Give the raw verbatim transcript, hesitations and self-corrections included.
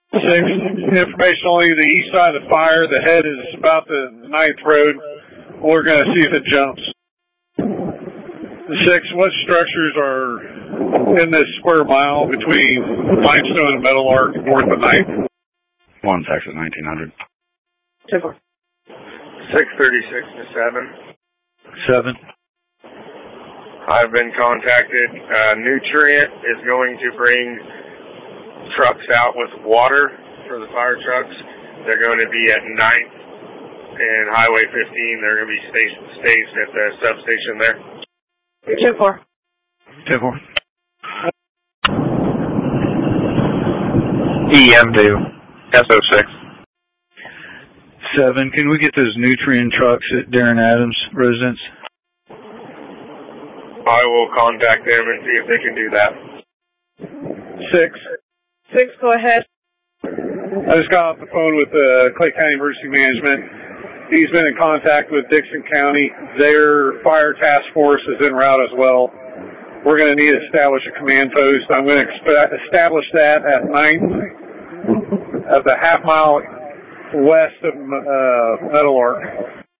Six, information only the east side of the fire. The head is about the ninth road. We're going to see if it jumps. Six, what structures are in this square mile between Limestone and Meadowlark, north of ninth? One's exit nineteen hundred. Two. six thirty-six to seven. Seven. I've been contacted. Uh, Nutrient is going to bring trucks out with water for the fire trucks. They're going to be at ninth and Highway fifteen. They're going to be station, staged at the substation there. Two four. Two four. E M two. S O six. Seven. Can we get those Nutrient trucks at Darren Adams' residence? I will contact them and see if they can do that. Six. Six, go ahead. I just got off the phone with uh, Clay County Emergency Management. He's been in contact with Dixon County. Their fire task force is en route as well. We're going to need to establish a command post. I'm going to exp- establish that at ninth, at the half mile west of uh, Meadowlark.